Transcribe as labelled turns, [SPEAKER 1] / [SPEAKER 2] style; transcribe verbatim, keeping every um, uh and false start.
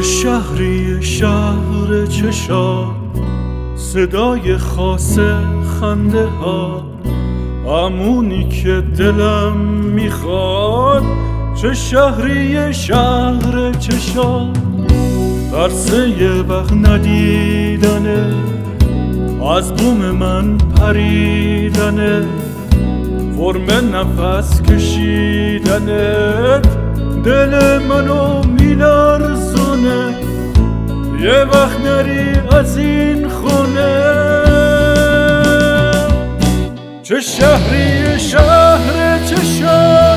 [SPEAKER 1] چه شهری شهر چشات، صدای خاص خنده ها، همونی که دلم میخواد. چه شهری شهر چشات، ترسه یه وقت ندیدنه، از بوم من پریدنه، فرم نفس کشیدنت دل منو میلرزونه. یه وقت نری از این خونه. چه شهری شهر چشات،